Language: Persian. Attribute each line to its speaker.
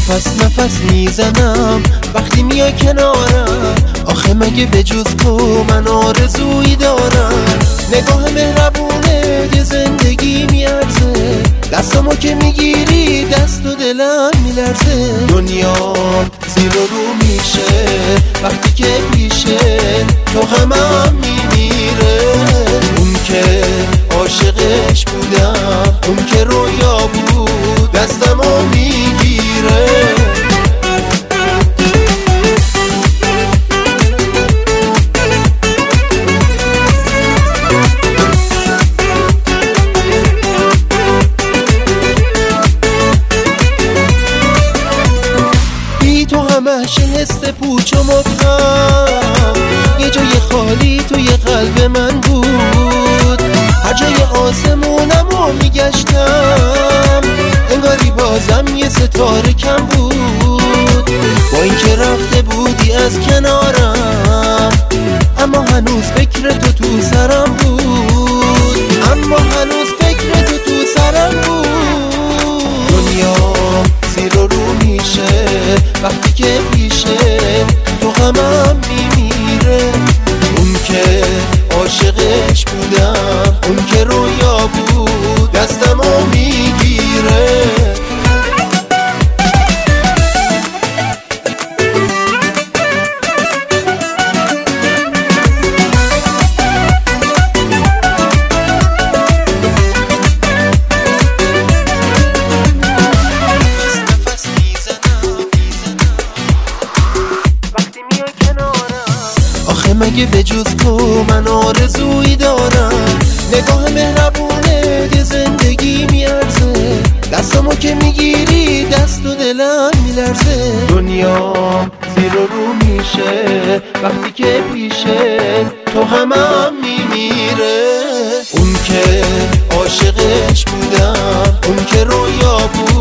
Speaker 1: نفس نفس میزنم وقتی میای کنارم. آخه مگه به جز تو من آرزویی دارم؟ نگاه مهربونه یه زندگی میارزه، دستامو که میگیری دست و دلم میلرزه. دنیام زیر و رو میشه وقتی که پیشه تو غمم میمیره. اون که عاشقش بودم، اون که رویا بود دستمو میگیره. تو همش حس پوچ و مبهم، یه جای خالی توی قلب من بود. هر جای آسمونمو میگشتم انگاری بازم یه ستاره کم بود. با اینکه رفته بودی از کنارم، اما هنوز فکر تو سرم بود. اما هنوز فکر تو سرم بود. دنیا زیر و رو میشه وقتی که پیشه تو غمم میمیره. اون که عاشقش بودم، اون که رویا بود دستمو میگیره. آخه مگه به جز تو من آرزویی دارم؟ نگاه مهربونه یه زندگی میارزه، دستامو که میگیری دست و دلم میلرزه. دنیام زیر و رو میشه وقتی که پیشه تو غمم میمیره. اون که عاشقش بودم، اون که رویا بود